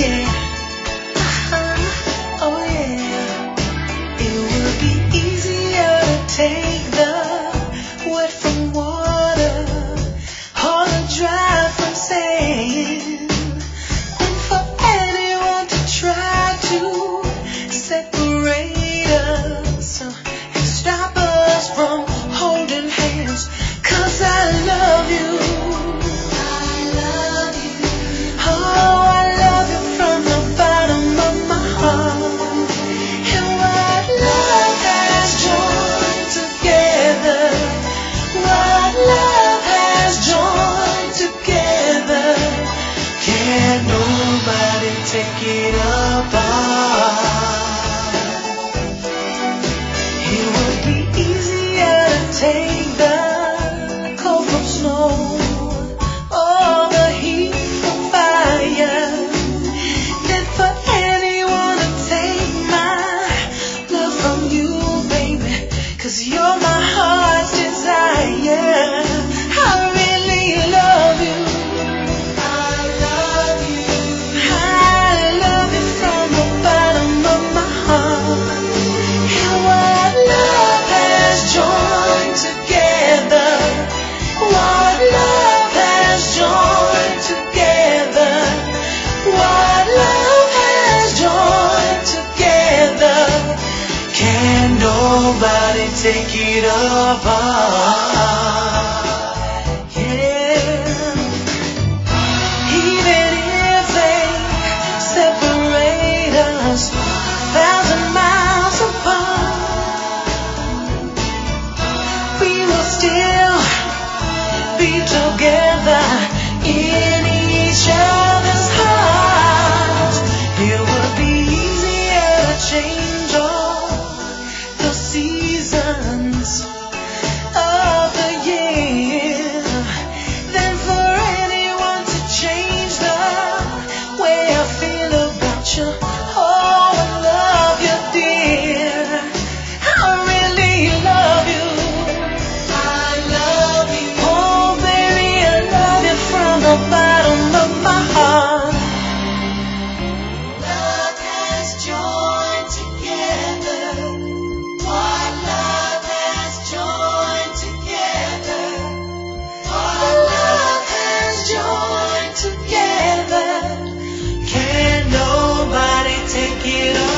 yeah. Oh yeah. It would be easier to take the wet from water or the dry from sand than for anyone to try to separate us and stop us from holding hands. 'Cause I love you. I love you. Oh, I love you from the bottom of my heart. And what love has joined together, what love has joined together, can't nobody take it apart. It would be easier to take the cold from snow or the heat from fire than for anyone to take my love from you, baby. 'Cause you're my heart's desire. I really love you. I love you. I love you from the bottom of my heart. And what love has joined together, what love has joined together, what love has joined together, can nobody take it apart. Yeah. Even if they separate us 1,000 miles apart, we will still be together in each other's hearts. It would be easier to change all the seasons of the year than for anyone to change the way I feel about you. Oh, I love you, dear. I really love you. I love you. Oh, baby, I love you from the bottom of my heart. Love has joined together. What love has joined together. What love has joined together. Can nobody take it